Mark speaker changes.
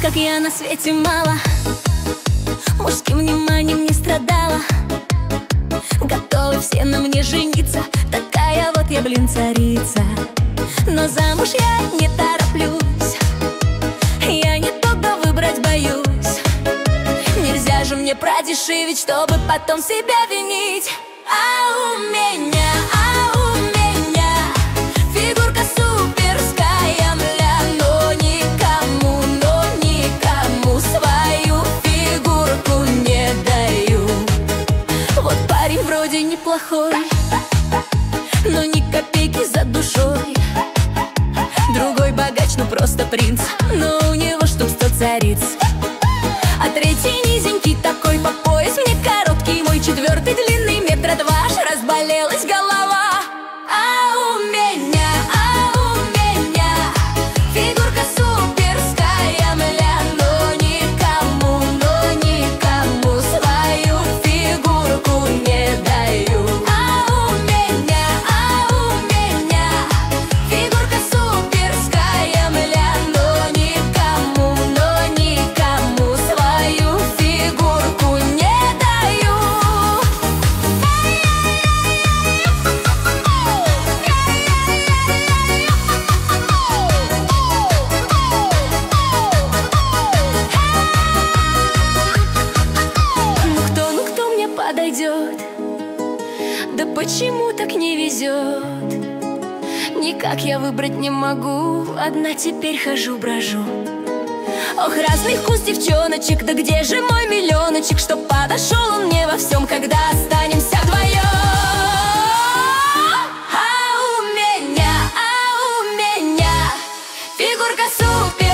Speaker 1: как я на свете мало, мужским вниманием не страдала. Готовы все на мне жениться, такая вот я, блин, царица. Но замуж я не тороплюсь, я недолго выбрать боюсь. Нельзя же мне продешевить, чтобы потом себя винить. А у меня фигурка суперская, мля, но никому свою фигурку не даю. Вот парень вроде неплохой, но ни копейки за душой. Другой богач, ну просто принц, но у него штук 100 цариц. А третий низенький такой по пояс, мне короткий, мой четвертый длинный, метра два, аж разболелась голова. А у меня фигурка суперская, мля, но никому свою фигурку не даю. А у меня фигурка суперская, мля, но никому свою фигурку не даю. Ну кто мне подойдет? Да почему так не везет? Никак я выбрать не могу, одна теперь хожу-брожу. Ох, разный вкус девчоночек, да где же мой миллионочек, чтоб подошел он мне во всем, когда останемся вдвоем? А у меня фигурка супер.